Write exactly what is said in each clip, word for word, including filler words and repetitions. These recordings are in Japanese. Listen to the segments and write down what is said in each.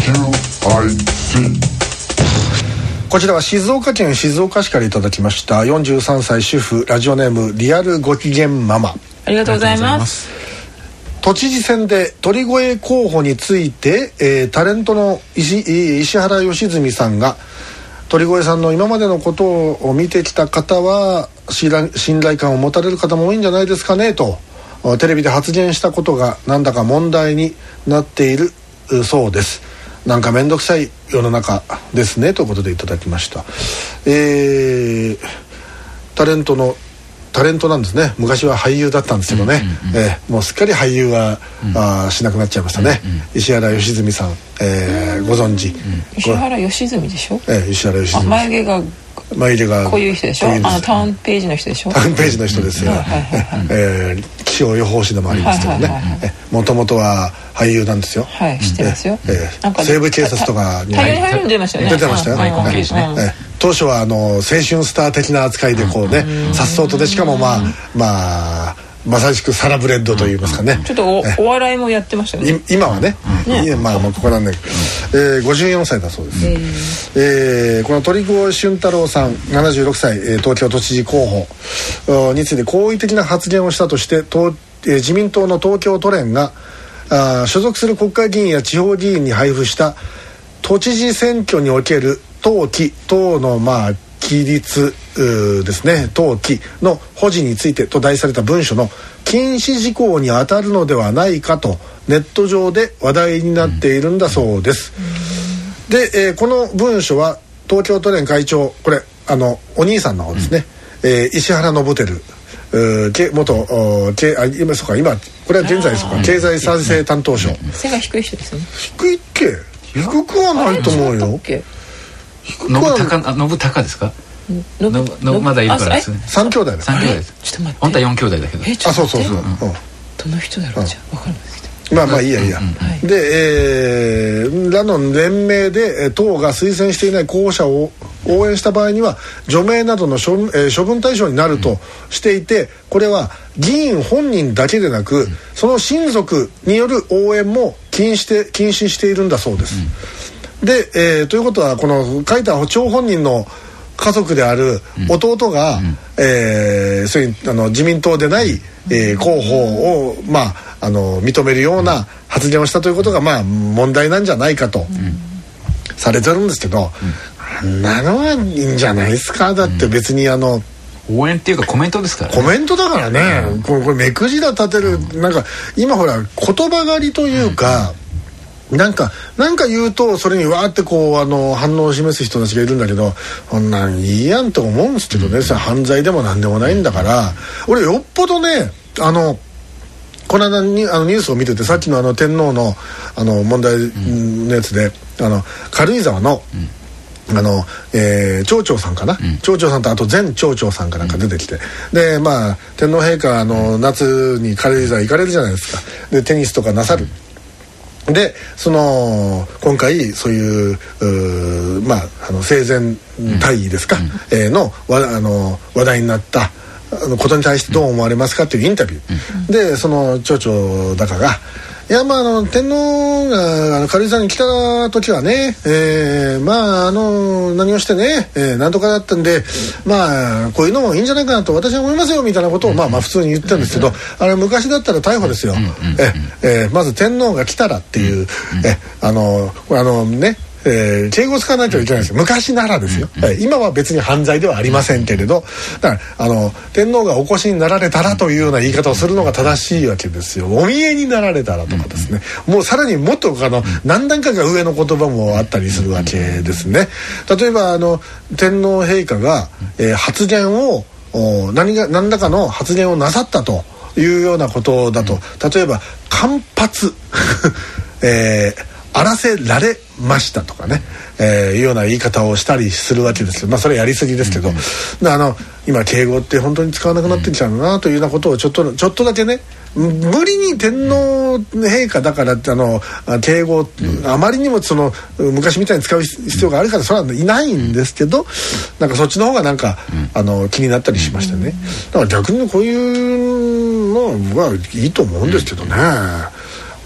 こちらは静岡県静岡市からいただきましたよんじゅうさんさい主婦、ラジオネームリアルご機嫌ママ。 ありがとうございます。 都知事選で鳥越候補について、えー、タレントの 石, 石原良純さんが、鳥越さんの今までのことを見てきた方は信頼感を持たれる方も多いんじゃないですかねとテレビで発言したことがなんだか問題になっているそうです。なんかめんどくさい世の中ですねということでいただきました。えー、タレントのタレントなんですね。昔は俳優だったんですけどね、うんうんうん、えー、もうすっかり俳優は、うん、あしなくなっちゃいましたね、うんうん、石原良純さん、えー、ご存知、うん、 石原良純でしょ、 えー、石原良純、 眉毛が眉毛がこういう人でしょ、あのターンページの人でしょ、 ターンページの人ですよ、気象予報士でもありますけどね、もともとは俳優なんですよ。 はい、知ってますよ、 えー、なんか西部警察とかに大量に入るんでましたよね。 出てましたよ、 はいはい、 えー、当初はあの青春スター的な扱いでこうね、さっそうとで、しかもまあまあまさしくサラブレッドといいますかね、 ちょっと お, お笑いもやってましたよね今はね、ね、いやまあまあここなんだけど、えー、ごじゅうよんさいだそうです。えーえー、この鳥越俊太郎さんななじゅうろくさい、えー、東京都知事候補について好意的な発言をしたとしてと、えー、自民党の東京都連があ所属する国会議員や地方議員に配布した都知事選挙における登記等のまあ規律ですね、登記の保持についてと題された文書の禁止事項に当たるのではないかとネット上で話題になっているんだそうです。うん、で、えー、この文書は東京都連会長、これあのお兄さんの方ですね、うん、えー、石原伸晃元あ今そうか今これは現在そうか経済再生担当省、 背が低い人ですね。 低いっけ？低くはないと思うよ。 信孝信孝ですか？ののまだいるからですね。 三兄弟です。 三兄弟です。 ちょっと待って。 本当は四兄弟だけど。 あ、そうそうそう。うん、 どの人だろう、じゃあ分かるんですけど。 まあまあいいやいいや。うんうん、で、えー、らの連名で党が推薦していない候補者を応援した場合には除名などの処、えー、処分対象になるとしていて、これは議員本人だけでなく、うん、その親族による応援も禁止して禁止しているんだそうです。うん、で、えー、ということはこの書いた張本人の家族である弟が、うん、えー、そういうあの自民党でない、えー、候補を、まあ、あの認めるような発言をしたということが、まあ、問題なんじゃないかと、うん、されてるんですけど、うん、あんなのはいいんじゃないですか。だって別にあの、 うん、応援っていうかコメントですからね。 コメントだからね、うん、これ、これ目くじら立てる、うん、なんか今ほら言葉狩りというか、うんなんかなんか言うとそれにわーってこうあの反応を示す人たちがいるんだけど、こんなんいいやんと思うんですけどね、うん、それ犯罪でもなんでもないんだから、俺よっぽどね、あのこの間にあのニュースを見てて、さっきのあの天皇のあの問題のやつで、うん、あの軽井沢の、うん、あの、えー、町長さんかな、うん、町長さんとあと前町長さんかなんか出てきて、うん、でまあ天皇陛下あの夏に軽井沢行かれるじゃないですか。でテニスとかなさる、うんでその今回そういうう、まあ、あの生前退位ですか、うんえー、の, わあの話題になったことに対してどう思われますかというインタビュー、うん、でその町長だかがいやまああの天皇があの軽井沢に来た時はね、えー、まああの何をしてね、えー、なんとかだったんでまあこういうのもいいんじゃないかなと私は思いますよみたいなことをまあまあ普通に言ってるんですけど、あれ昔だったら逮捕ですよ。ええまず天皇が来たらっていうえあのあのねえー、敬語を使わないといけないですよ。昔ならですよ、うんうん、今は別に犯罪ではありませんけれど、だからあの天皇がお越しになられたらというような言い方をするのが正しいわけですよ。お見えになられたらとかですね、うんうん、もうさらにもっとあの何段階か上の言葉もあったりするわけですね。例えばあの天皇陛下が、えー、発言を何が何らかの発言をなさったというようなことだと、例えば間髪えー荒らせられましたとかね、えー、いうような言い方をしたりするわけですよ。まあそれやりすぎですけど、うん、あの今敬語って本当に使わなくなってきちゃうなというようなことをちょっとちょっとだけね、無理に天皇陛下だからってあの敬語、うん、あまりにもその昔みたいに使う必要があるからそれはいないんですけど、なんかそっちの方がなんか、うん、あの気になったりしましたね。だから逆にこういうのはいいと思うんですけどね。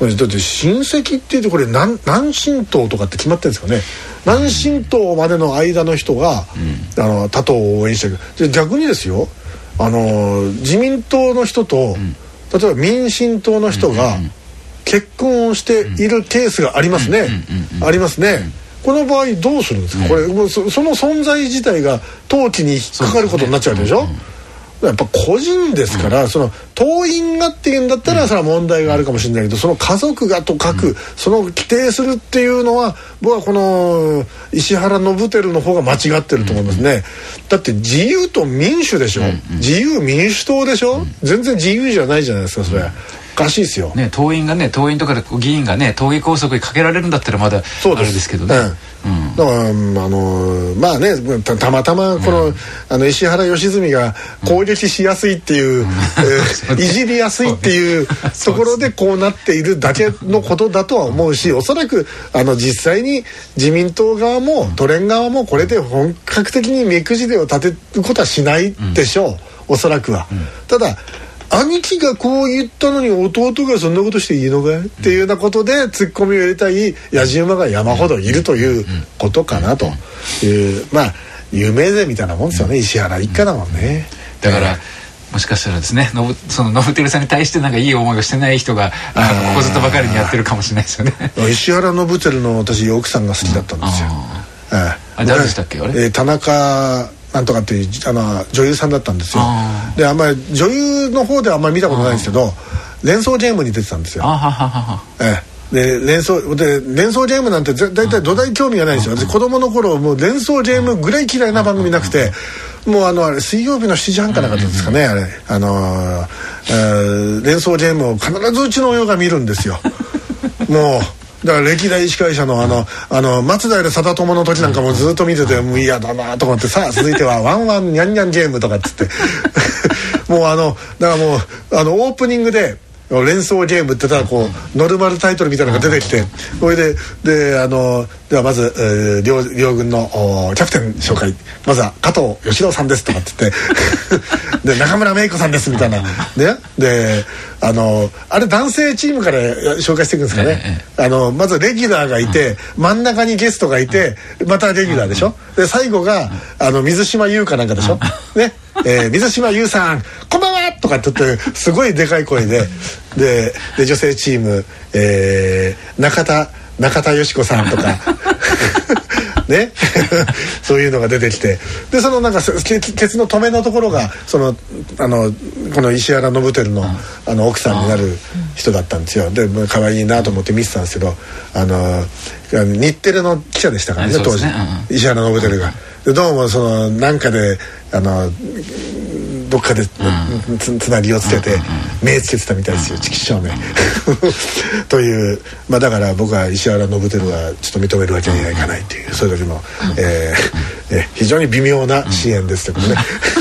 だって親戚って言ってこれ 何, 何親等とかって決まってるんですかね。何親等までの間の人が、うん、あの他党を応援してる。で逆にですよ、あの自民党の人と、うん、例えば民進党の人が結婚をしているケースがありますね、ありますね、うん、この場合どうするんですか、うん、これもう そ, その存在自体が統治に引っかかることになっちゃうでしょ。やっぱ個人ですから、うん、その党員がっていうんだったらそれは問題があるかもしれないけど、その家族がと書く、うん、その規定するっていうのは僕はこの石原伸晃の方が間違ってると思いますね、うん、だって自由と民主でしょ、うん、自由民主党でしょ、うん、全然自由じゃないじゃないですかそれ、うん、おかしいですよ、ね、 党員がね、党員とかで議員がね党議拘束にかけられるんだったらまだあれですけどね、うん、 だからあのまあね た, たまたまこの、うん、あの石原良純が攻撃しやすいっていう、うんえー、いじりやすいっていうところでこうなっているだけのことだとは思うし、おそらくあの実際に自民党側も都連側もこれで本格的に目くじでを立てることはしないでしょう、うん、おそらくは、うん、ただ兄貴がこう言ったのに弟がそんなことしていいのかいっていうようなことでツッコミを入れたい野じ馬が山ほどいるということかなという、まあ夢勢みたいなもんですよね、石原一家だもんね。 だからもしかしたらですね、のぶそのノブテルさんに対してなんかいい思いをしてない人があここずっとばかりにやってるかもしれないですよね。 石原ノブテルの私奥さんが好きだったんですよ。 うん、ああ誰でしたっけあれ、 えー、田中なんとかっていうあの女優さんだったんですよ。あであんまり女優の方ではあんまり見たことないんですけど、連想ゲームに出てたんですよ。あはははええで連想で連想ゲームなんてだいたい土台興味がないんですよ。私子供の頃もう連想ゲームぐらい嫌いな番組なくて、もうあのあれ水曜日のしちじはんかなかったですかね、あれあのーえー、連想ゲームを必ずうちの親が見るんですよ。もうだから歴代司会者のあのあの松平定友の時なんかもずっと見ててもう嫌だなと思って、さあ続いてはワンワンニャンニャンゲームとかっつってもうあのだからもうあのオープニングで連想ゲームってたらこうノルマルタイトルみたいなのが出てきて、それでであのではまず、えー、両, 両軍のキャプテン紹介、まずは加藤義郎さんですとかって言ってで中村芽衣子さんですみたいなでであのあれ男性チームから紹介していくんですかね、あのまずレギュラーがいて真ん中にゲストがいてまたレギュラーでしょ、で最後があの水島優かなんかでしょね、えー、水島優さんこんばんはとかって言ってすごいでかい声でで, で女性チーム、えー、中田中田よし子さんとかねそういうのが出てきて、でそのなんかケツの止めのところがそのあのこの石原伸晃のあの奥さんになる人だったんですよ。で可愛いなと思って見てたんですけど、あの日テレの記者でしたからね当時、石原伸晃が。でどうもそのなんかであのどっかで つ, つなぎをつけて目つけてたみたいですよ、チキショーねという、まあ、だから僕は石原伸晃はちょっと認めるわけにはいかないっていう、それだけの、えー、え非常に微妙な支援ですけどね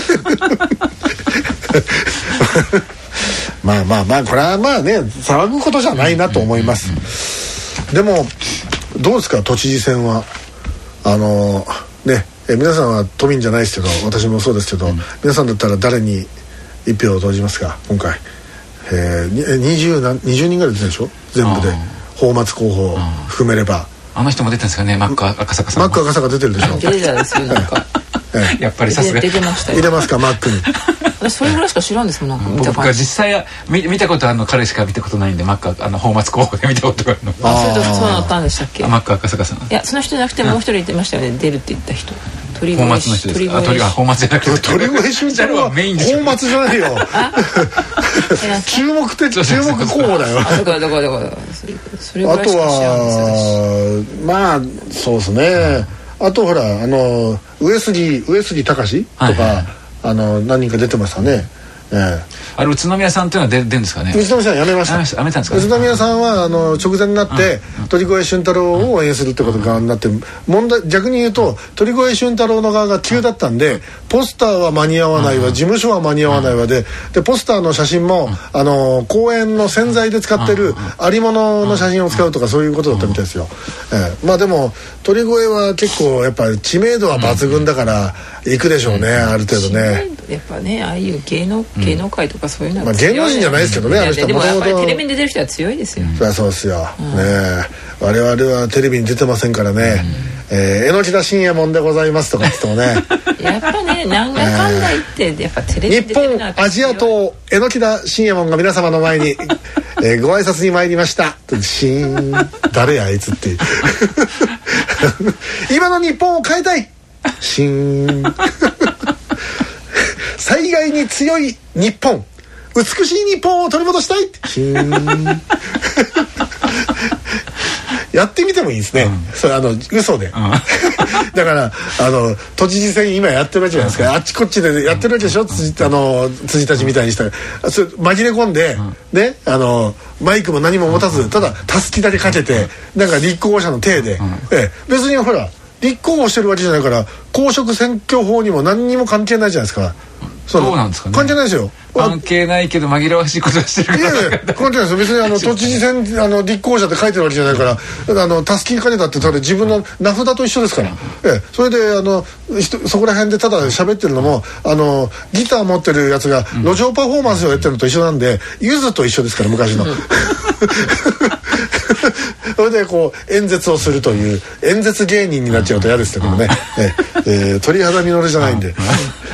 まあまあまあこれはまあね騒ぐことじゃないなと思います。でもどうですか都知事選は、あのねえ皆さんは都民じゃないですけど私もそうですけど、うん、皆さんだったら誰に一票を投じますか今回、えー、にじゅう何にじゅうにんぐらい出てるでしょ全部で、泡沫候補を含めれば。 あの人も出てるんですかね、マック赤坂さん。 マック赤坂出てるでしょ出てたですよなんかやっぱりさすが出てましたよ。 入れますかマックに私それぐらいしか知らんですもん、なんか見た僕は実際は 見, 見たことあるの彼しか見たことないんで、マックあの泡沫候補で見たことがあるの。 あそれとそうなったんでしたっけ。 マック赤坂さん。 いやその人じゃなくてもう一人言ってましたよね、出るって言った人。 泡沫の人ですか。あ鳥が泡沫じゃなくて鳥越俊太郎はメインで泡沫じゃないよ注目って注目候補だよあだからだからだからそれぐらいしか知らんですよ。まあそうですね、うん、あとほらあの上杉上杉隆とか、はいはい、あの何人か出てましたね、ええあれ宇都宮さんっていうのは出るんですかね。 宇都宮さんやめました。 やめたんですか、ね、 宇都宮さんはあの直前になって鳥越俊太郎を応援するってことがになって、問題逆に言うと鳥越俊太郎の側が急だったんで、ポスターは間に合わないわ、事務所は間に合わないわで、でポスターの写真もあの公園の洗剤で使ってるありものの写真を使うとかそういうことだったみたいですよ、ええ、まあでも鳥越は結構やっぱり知名度は抜群だから行くでしょうね、ある程度ね。 やっぱねああいう芸能、芸能界とかそういうのは、 まあ、芸能人じゃないですけどね、あの人はでもやっぱりテレビに出てる人は強いですよ、 そりゃそうですよ、うん、ねえ我々はテレビに出てませんからね、うん、えー、榎田信也もんでございますとか言ってもねやっぱねなんだかんだ言ってやっぱテレビに出てるのは日本アジア党榎田信也もんが皆様の前に、えー、ご挨拶に参りましたシーン誰やあいつっていう今の日本を変えたいシーン災害に強い日本、美しい日本を取り戻したいシーンやってみてもいいですね、うん、それあの嘘で、うん、だからあの都知事選今やってるわけじゃないですか、うん、あっちこっちでやってるわけでしょ、うん、辻, あの辻たちみたいにしたらそれ紛れ込んで、うん、ね、あのマイクも何も持たずただたすきだけかけて、うん、なんか立候補者の体で、うん、え別にほら立候補してるわけじゃないから公職選挙法にも何にも関係ないじゃないですか。 そうなんですかね。 関係ないですよ。 関係ないけど紛らわしいことをしてるから。いやいや関係ないですよ。別にあの都知事選あの立候補者って書いてるわけじゃないから、あのたすきかけたってただ自分の名札と一緒ですから。ええ、それであのそこら辺でただ喋ってるのも、あのギター持ってるやつが路上パフォーマンスをやってるのと一緒なんで、ゆずと一緒ですから昔の。それでこう演説をするという演説芸人になっちゃうと嫌ですけどもね。ええ、鳥肌実じゃないんで。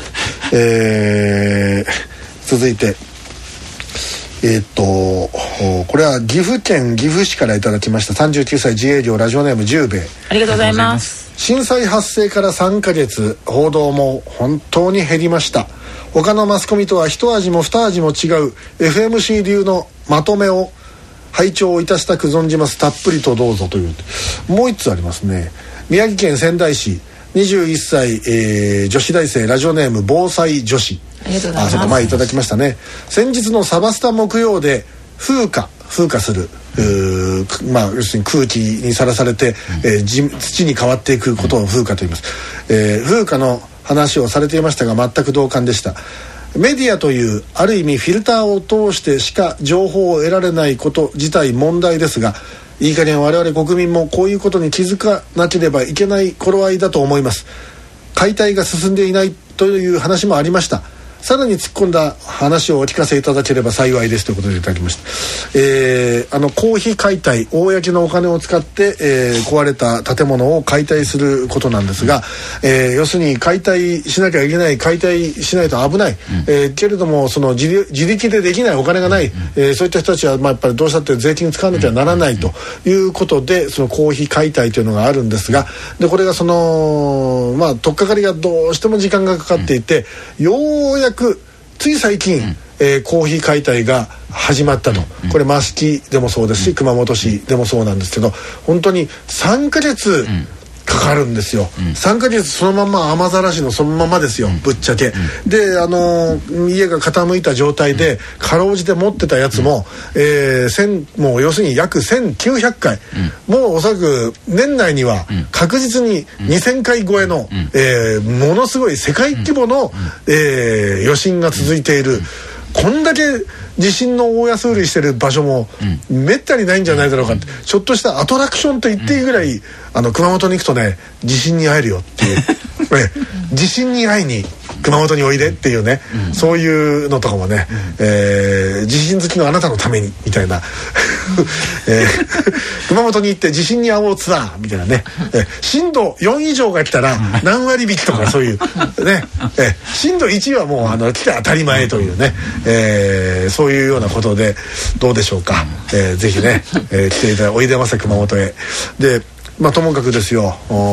えー、続いてえー、っとこれは岐阜県岐阜市からいただきましたさんじゅうきゅうさい自営業ラジオネーム十兵衛、 ありがとうございます。 震災発生からさんかげつ報道も本当に減りました。他のマスコミとは一味も二味も違う エフエムシー 流のまとめを拝聴いたしたく存じます。たっぷりとどうぞという。もう一つありますね。宮城県仙台市にじゅういっさい、えー、女子大生ラジオネーム防災女子、 ありがとうございます。 あ、そうか、前いただきましたね。先日のサバスタ木曜で風化風化する、まあ要するに空気にさらされて、うん、えー、土に変わっていくことを風化と言います、えー、風化の話をされていましたが全く同感でした。メディアというある意味フィルターを通してしか情報を得られないこと自体問題ですが、いい加減我々国民もこういうことに気づかなければいけない頃合いだと思います。解体が進んでいないという話もありました。さらに突っ込んだ話をお聞かせいただければ幸いですということでいただきました。えー、あの公費解体、公のお金を使って、えー、壊れた建物を解体することなんですが、えー、要するに解体しなきゃいけない、解体しないと危ない、うん、えー、けれどもその 自, 自力でできない、お金がない、うん、えー、そういった人たちは、まあ、やっぱりどうしたって税金使わなきゃならないということで、その公費解体というのがあるんですが、でこれがそのまあ取っかかりがどうしても時間がかかっていて、うん、ようやくつい最近、うん、えー、公費解体が始まったと、うん、これ益城でもそうですし、うん、熊本市でもそうなんですけど、本当にさんかげつかかるんですよ、うん、さんかげつそのまま雨ざらしのそのままですよ、うん、ぶっちゃけ、うん、であのー、家が傾いた状態で、うん、かろうじて持ってたやつも、うん、えー、もう要するに約せんきゅうひゃっかい、うん、もうおそらく年内には確実ににせんかい超えの、うん、えー、ものすごい世界規模の、うん、えー、余震が続いている、うん、こんだけ地震の大安売りしてる場所も、うん、めったにないんじゃないだろうかって、ちょっとしたアトラクションと言っていいぐらい、うん、あの熊本に行くとね、地震に会えるよっていう、ね、地震に会いに熊本においでっていうね、うん、そういうのとかもね、うん、えー、地震好きのあなたのためにみたいな、えー、熊本に行って地震に会おうツアーみたいなね、えー、震度よん以上が来たら何割引きとかそういうね、えー、震度いちはもうあの来て当たり前というね、えー、そういうようなことでどうでしょうか、えー、ぜひね、えー、来ていただいておいでませ熊本へ。でまあ、ともかくですよ、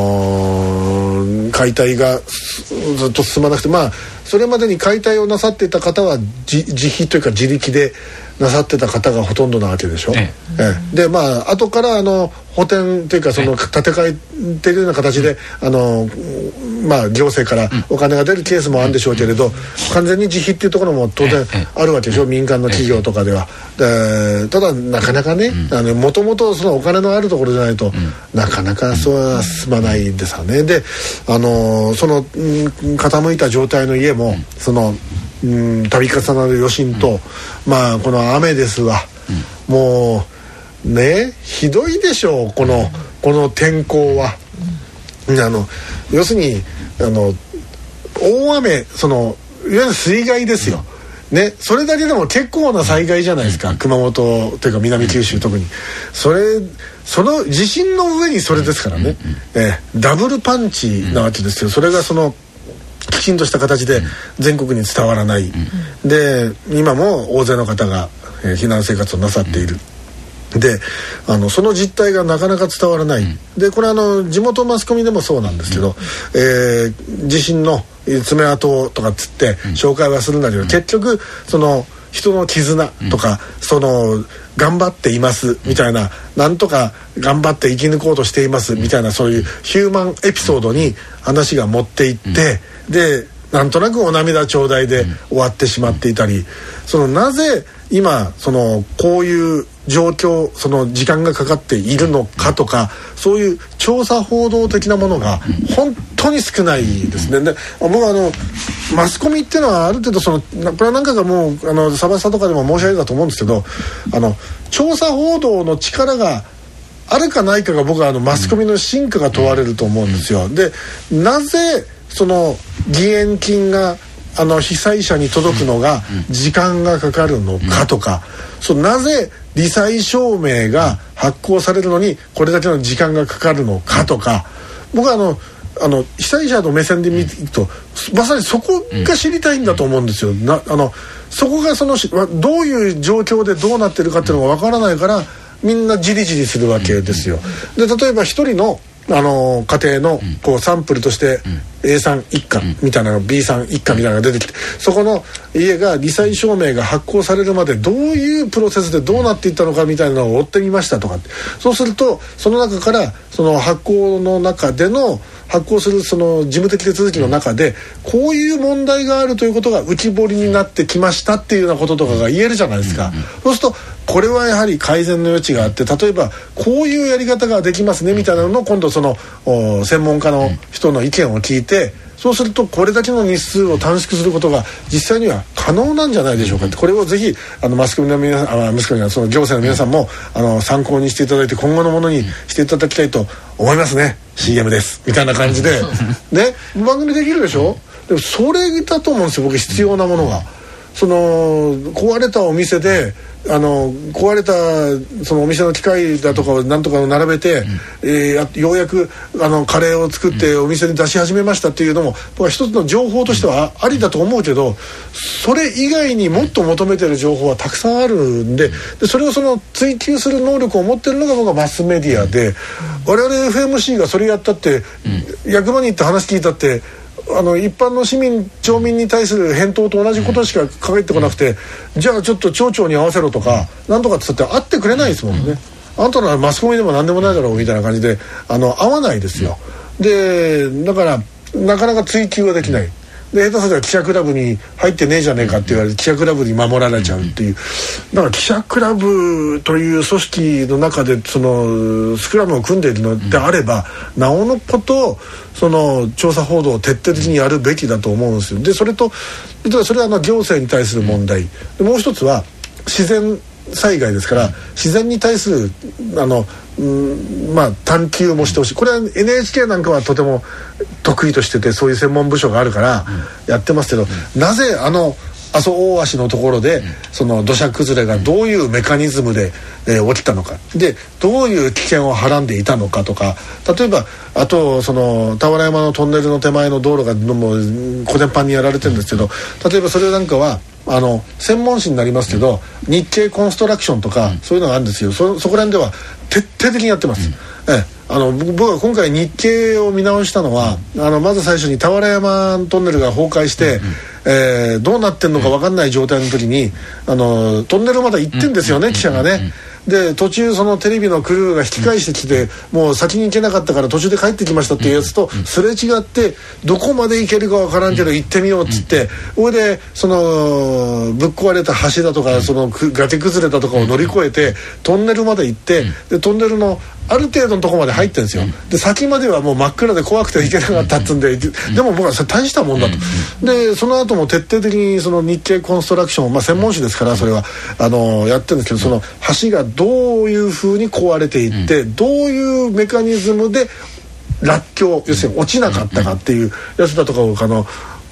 解体がずっと進まなくて、まあそれまでに解体をなさっていた方は自, 自費というか自力でなさってた方がほとんどなわけでしょ、ええええ、でまあ後からあの補填というかその建て替えているような形で、あのまあ行政からお金が出るケースもあるんでしょうけれど、完全に自費っていうところも当然あるわけでしょ、民間の企業とかでは。でただなかなかね、もともとそのお金のあるところじゃないと、なかなかそうは進まないんですよね。であのその傾いた状態の家もそのうん度重なる余震と、まあこの雨ですわ、もうね、ひどいでしょう、このこの天候は。あの要するにあの大雨、そのゆる水害ですよ、ね、それだけでも結構な災害じゃないですか、熊本というか南九州特に。それその地震の上にそれですからね、えー、ダブルパンチなわけですよ。それがそのきちんとした形で全国に伝わらない、で今も大勢の方が、えー、避難生活をなさっている。であのその実態がなかなか伝わらない、うん、でこれあの地元マスコミでもそうなんですけど、うんえー、地震の爪痕とかっつって紹介はするんだけど、うん、結局その人の絆とか、うん、その頑張っていますみたいな、なんとか頑張って生き抜こうとしていますみたいな、そういうヒューマンエピソードに話が持っていって、うん、でなんとなくお涙頂戴で終わってしまっていたり、うん、そのなぜ今そのこういう状況、その時間がかかっているのかとか、そういう調査報道的なものが本当に少ないですね。で僕はあのマスコミっていうのはある程度そのこれは何回かもうあのサバスタとかでも申し上げたと思うんですけど、あの調査報道の力があるかないかが僕はあのマスコミの真価が問われると思うんですよ。でなぜその義援金があの被災者に届くのが時間がかかるのかとか、そうなぜ罹災証明が発行されるのにこれだけの時間がかかるのかとか、僕はあのあの被災者の目線で見ていくとまさにそこが知りたいんだと思うんですよ。なあのそこがそのどういう状況でどうなってるかっていうのがわからないからみんなじりじりするわけですよ。で例えば一人のあの家庭のこうサンプルとして A さん一家みたいなの B さん一家みたいなのが出てきて、そこの家が罹災証明が発行されるまでどういうプロセスでどうなっていったのかみたいなのを追ってみましたとかって、そうするとその中からその発行の中での発行するその事務的手続きの中でこういう問題があるということが浮き彫りになってきましたっていうようなこととかが言えるじゃないですか。そうするとこれはやはり改善の余地があって、例えばこういうやり方ができますねみたいなのを今度その専門家の人の意見を聞いて、そうするとこれだけの日数を短縮することが実際には可能なんじゃないでしょうかって、これをぜひあのマスコミの皆さん、あマスコミのその行政の皆さんもあの参考にしていただいて今後のものにしていただきたいと思いますね。 シーエム ですみたいな感じでね番組できるでしょ。でもそれだと思うんですよ僕、必要なものが。その壊れたお店であの壊れたそのお店の機械だとかをなんとかを並べて、うんえー、ようやくあのカレーを作ってお店に出し始めましたっていうのも僕は一つの情報としてはありだと思うけど、それ以外にもっと求めてる情報はたくさんあるんで、でそれをその追求する能力を持ってるのが僕はマスメディアで、我々 エフエムシー がそれやったって、うん、役場に行って話聞いたってあの一般の市民町民に対する返答と同じことしか返ってこなくて、うん、じゃあちょっと町長に合わせろとか、うん、なんとかって言って会ってくれないですもんね、うん、あんたのはマスコミでも何でもないだろうみたいな感じであの合わないですよ、うん、でだからなかなか追求はできない。で下手すれば記者クラブに入ってねえじゃねえかって言われて記者クラブに守られちゃうっていう、だから記者クラブという組織の中でそのスクラムを組んでいるのであれば、なおのことその調査報道を徹底的にやるべきだと思うんですよ。でそれとそれはあの行政に対する問題で、もう一つは自然災害ですから、自然に対するあの、うんまあ、探求もしてほしい。これは エヌエイチケー なんかはとても得意としててそういう専門部署があるからやってますけど、うん、なぜあの阿蘇大橋のところで、うん、その土砂崩れがどういうメカニズムで、えー、起きたのかでどういう危険をはらんでいたのかとか、例えばあとその俵山のトンネルの手前の道路がもう小伝パンにやられてるんですけど、例えばそれなんかはあの専門誌になりますけど、うん、日経コンストラクションとか、うん、そういうのがあるんですよ。 そ, そこら辺では徹底的にやってます、うんええ、あの僕は今回日経を見直したのは、うん、あのまず最初に俵山トンネルが崩壊して、うんえー、どうなってんのか分かんない状態の時にあのトンネルまだ行ってんですよね、うん、記者がね、うんうんで途中そのテレビのクルーが引き返してきて、うん、もう先に行けなかったから途中で帰ってきましたっていうやつとすれ違ってどこまで行けるかわからんけど行ってみようっつってそれでそのぶっ壊れた橋だとかその崖崩れたとかを乗り越えてトンネルまで行ってでトンネルのある程度のところまで入ってるんですよ。で先まではもう真っ暗で怖くて行けなかったっつうんで、でも僕はそれ大したもんだと。でその後も徹底的にその日経コンストラクション、まあ、専門誌ですからそれはあのやってるんですけど、その橋がどういうふうに壊れていってどういうメカニズムで落橋要するに落ちなかったかっていうやつだとかをあの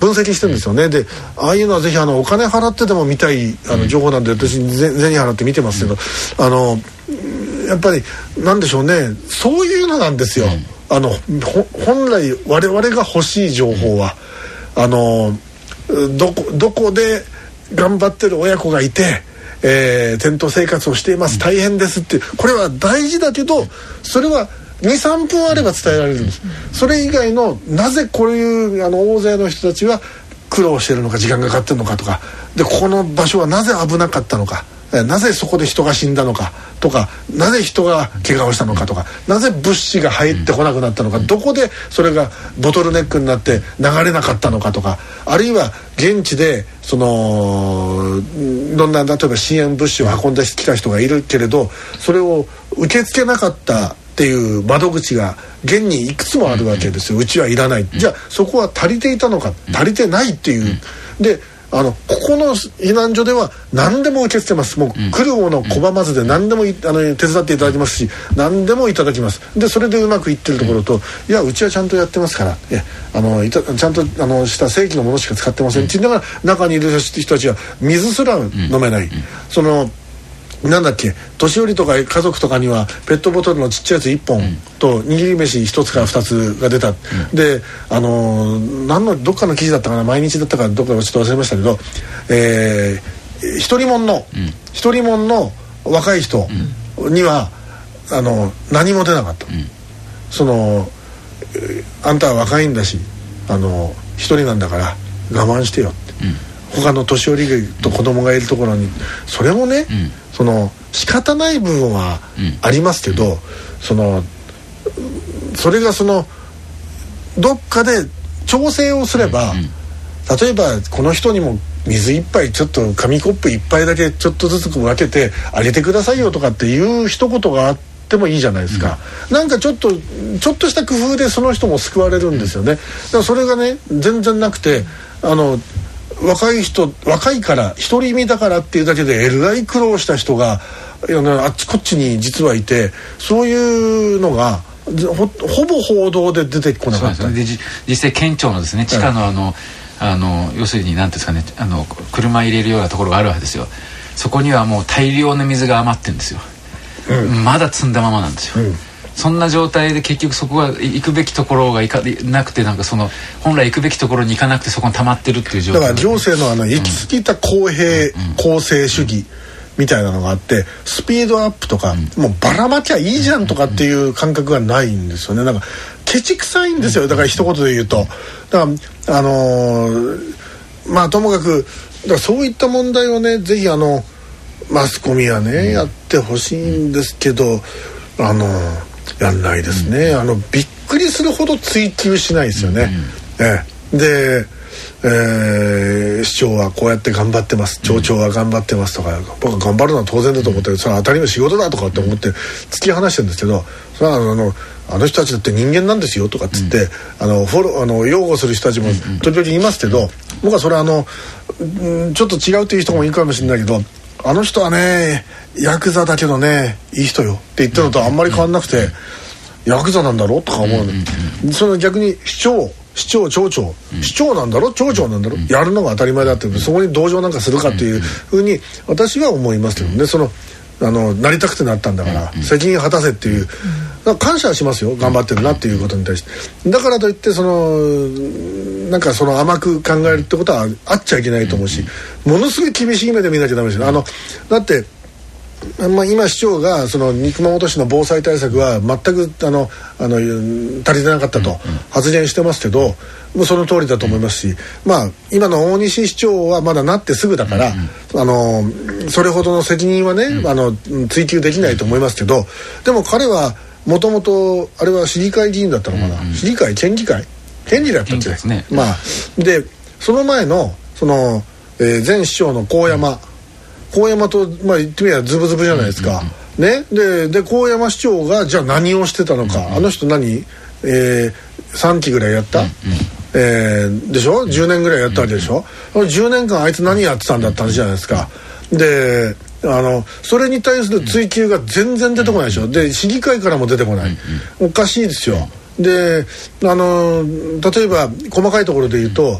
分析してるんですよね。でああいうのはぜひあのお金払ってでも見たいあの情報なんで、私銭払って見てますけど、あのやっぱりなんでしょうね、そういうのなんですよ、あの本来我々が欲しい情報は、あのどこどこで頑張ってる親子がいて、えー、テント生活をしています、大変ですって、これは大事だけど、それはにさんぷんあれば伝えられるんです。それ以外のなぜこういうあの大勢の人たちは苦労してるのか、時間がかかってるのかとかで、この場所はなぜ危なかったのか、なぜそこで人が死んだのかとか、なぜ人が怪我をしたのかとか、なぜ物資が入ってこなくなったのか、どこでそれがボトルネックになって流れなかったのかとか、あるいは現地でそのいろんな例えば支援物資を運んできた人がいるけれど、それを受け付けなかったっていう窓口が現にいくつもあるわけですよ。うちはいらない、じゃあそこは足りていたのか、足りてないっていう、であのここの避難所では何でも受け付けます。もう来るもの拒まずで何でもいあの手伝っていただきますし、何でもいただきます。でそれでうまくいってるところと、いやうちはちゃんとやってますから、いやあのいたちゃんとあのした正規のものしか使ってませんって言いながら、中にいる人たちは水すら飲めない、そのなんだっけ、年寄りとか家族とかにはペットボトルのちっちゃいやついっぽんと握り飯ひとつからふたつが出た、うん、であのー、何のどっかの記事だったかな、毎日だったかどっかちょっと忘れましたけど、えー、一人もんの、うん、一人もんの若い人には、うん、あの何も出なかった、うん、そのあんたは若いんだし、あの一人なんだから我慢してよって、うん、他の年寄りと子供がいるところに、それもね、うん、その仕方ない部分はありますけど、うん、そのそれがそのどっかで調整をすれば、うんうん、例えばこの人にも水一杯ちょっと紙コップ一杯だけちょっとずつ分けてあげてくださいよとかっていう一言があってもいいじゃないですか、うん、なんかちょっとちょっとした工夫でその人も救われるんですよね。だからそれがね全然なくて、あの若い人若いから独り身だからっていうだけでえらい苦労した人があっちこっちに実はいて、そういうのが ほ, ほぼ報道で出てこなかった。 で実際県庁のですね地下のあの、はい、あの要するに何ていうんですかね、あの車入れるようなところがあるわけですよ。そこにはもう大量の水が余ってるんですよ、うん、まだ積んだままなんですよ、うん、そんな状態で結局そこが行くべきところが行かなくて、なんかその本来行くべきところに行かなくてそこに溜まってるっていう状態だから行政のあの行き過ぎた公平、うん、公正主義みたいなのがあって、スピードアップとか、うん、もうばらまきゃいいじゃんとかっていう感覚がないんですよね。なんかケチくさいんですよ。だから一言で言うと、だからあのー、まあともかくだからそういった問題をね、ぜひあのマスコミはね、うん、やってほしいんですけど、あのー、やんないですね、うん、あのびっくりするほど追求しないですよね、うん、ええ、で、えー、市長はこうやって頑張ってます、町長は頑張ってますとか、僕は頑張るのは当然だと思って、それは当たり前仕事だとかって思って突き放してるんですけど、それはあのあの人たちだって人間なんですよとかっつって、うん、あのフォローあの擁護する人たちも時々いますけど、僕はそれはあのちょっと違うという人もいるかもしれないけど、あの人はねヤクザだけどねいい人よって言ってるのとあんまり変わんなくて、ヤクザなんだろうとか思うの、うん、その逆に市長市長町長、うん、市長なんだろ町長なんだろ、うん、やるのが当たり前だって、そこに同情なんかするかっていうふうに私は思いますけどね。そのあのなりたくてなったんだから、うん、責任果たせっていう、うん、感謝はしますよ、頑張ってるなっていうことに対して。だからといってそのなんかその甘く考えるってことはあっちゃいけないと思うし、ものすごい厳しい目で見なきゃダメですよ。あのだってまあ、今市長がその熊本市の防災対策は全くあのあの足りてなかったと発言してますけど、もうその通りだと思いますし、まあ、今の大西市長はまだなってすぐだから、あのそれほどの責任はね、あの追及できないと思いますけど、でも彼はもともとあれは市議会議員だったのかな、市議会県議会県議だったんですね。まあ、でその前のその、えー、前市長の高山、高山と、まあ、言ってみればズブズブじゃないですか、うんうん、ね、でで高山市長がじゃあ何をしてたのか、うんうん、あの人何、えー、さんきぐらいやった、うんうん、えー、でしょ、じゅうねんぐらいやったわけでしょ、うんうん、じゅうねんかんあいつ何やってたんだって話じゃないですか。であのそれに対する追及が全然出てこないでしょ。で市議会からも出てこない、うんうん、おかしいですよ。であの例えば細かいところで言うと、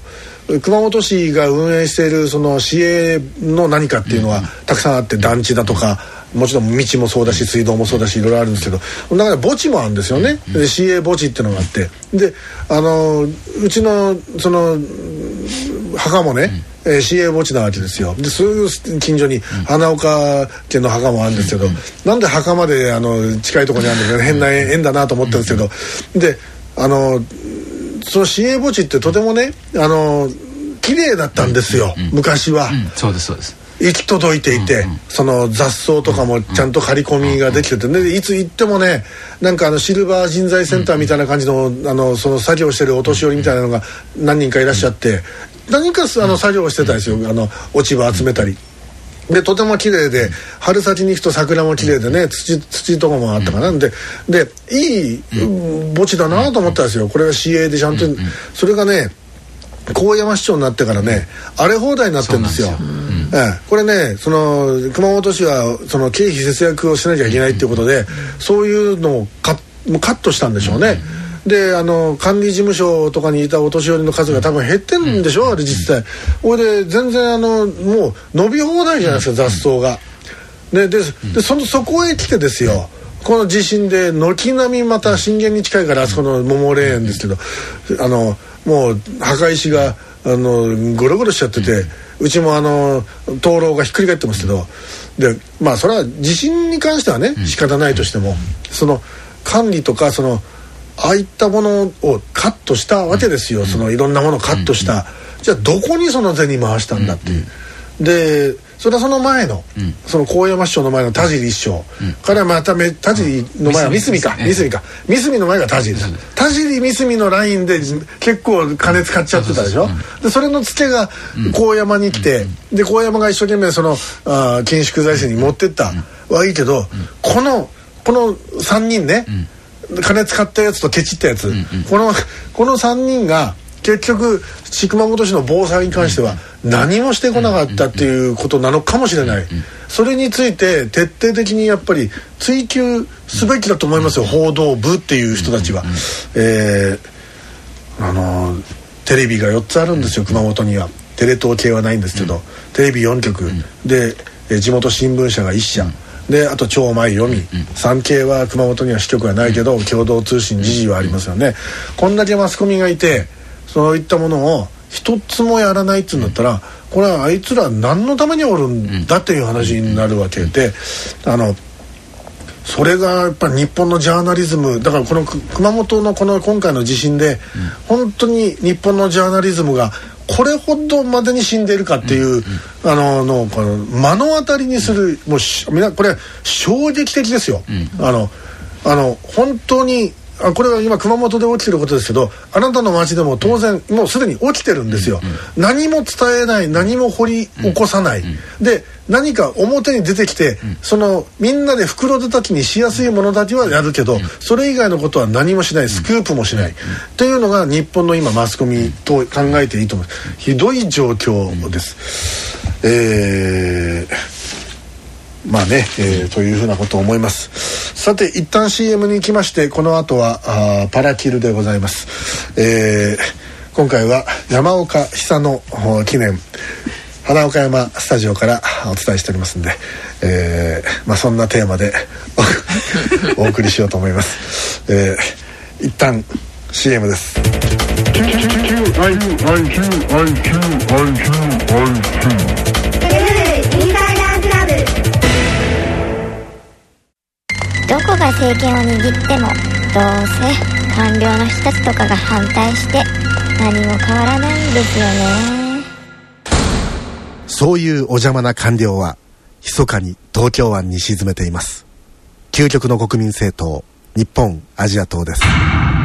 熊本市が運営しているその市営の何かっていうのはたくさんあって、団地だとかもちろん道もそうだし水道もそうだしいろいろあるんですけど、だから墓地もあるんですよね、で市営墓地っていうのがあって、であのうちのその墓もね、うんえー、市営墓地なわけですよ。ですぐ近所に花岡家の墓もあるんですけど、うん、なんで墓まであの近いところにあるんだけど変な縁だなと思ってるんですけど、であのその市営墓地ってとてもねあの綺麗だったんですよ、うんうん、昔は、うん、 そうですそうです。 行き届いていて、うんうん、その雑草とかもちゃんと刈り込みができてて、でいつ行ってもねなんかあのシルバー人材センターみたいな感じの、あのその作業してるお年寄りみたいなのが何人かいらっしゃって、何かあの作業をしてたんですよ、あの落ち葉集めたりで、とても綺麗で春先に行くと桜も綺麗でね、土土とかもあったかな、ででいい墓地だなと思ったんですよ。これが市営でちゃんと、それがね高山市長になってからね荒れ放題になってるんですよ。ええ、これねその熊本市はその経費節約をしなきゃいけないっていうことで、そういうのをカッ、カットしたんでしょうね。であの管理事務所とかにいたお年寄りの数が多分減ってるんでしょ、あれ実際。これで全然あのもう伸び放題じゃないですか、雑草が。ででで そ, のそこへ来てですよ、この地震で軒並みまた震源に近いからあそこの桃霊園ですけど、あのもう墓石があのゴロゴロしちゃってて、うちもあの灯籠がひっくり返ってますけど、でまあそれは地震に関してはね仕方ないとしても、その管理とかそのああいったものをカットしたわけですよ。そのいろんなものをカットした、じゃあどこにその銭回したんだっていう。でそれはその前の、うん、その高山市長の前の田尻一生、うん、からまた田尻の前は三角か三角か三角の前が田尻です。田尻三角のラインで結構金使っちゃってたでしょ。でそれのツケが高山に来て、うん、で高山が一生懸命そのあ緊縮財政に持ってったはいいけど、うん、このこのさんにんね、うん、金使ったやつとケチったやつ、うんうん、このこのさんにんが結局熊本市の防災に関しては何もしてこなかったっていうことなのかもしれない。それについて徹底的にやっぱり追及すべきだと思いますよ、報道部っていう人たちは。えー、あのテレビがよっつあるんですよ、熊本には。テレ東系はないんですけど、テレビよんきょくで地元新聞社がいっしゃで、あと超前読み、産経は熊本には支局はないけど共同通信時事はありますよね。こんだけマスコミがいてそういったものを一つもやらないっていうんだったら、これはあいつら何のためにおるんだっていう話になるわけで、あのそれがやっぱり日本のジャーナリズムだから、この熊本のこの今回の地震で本当に日本のジャーナリズムがこれほどまでに死んでいるかっていう、あののこの目の当たりにする、もうみんなこれ衝撃的ですよ。あのあの本当にあこれは今熊本で起きてることですけど、あなたの町でも当然もうすでに起きてるんですよ。何も伝えない、何も掘り起こさない、で何か表に出てきて、そのみんなで袋叩きにしやすいものだけはやるけど、それ以外のことは何もしない、スクープもしないというのが日本の今マスコミと考えていいと思います。ひどい状況です。えーまあね、えー、というふうなことを思います。さて一旦 シーエム に行きまして、この後はあパラキルでございます。えー、今回は山岡久の記念花岡山スタジオからお伝えしておりますんで、えー、まあそんなテーマでお送りしようと思います。えー、一旦 シーエム です。 どこが政権を握ってもどうせ官僚の人たちとかが反対して何も変わらないんですよね。 そういうお邪魔な官僚は密かに東京湾に沈めています。究極の国民政党、日本アジア党です。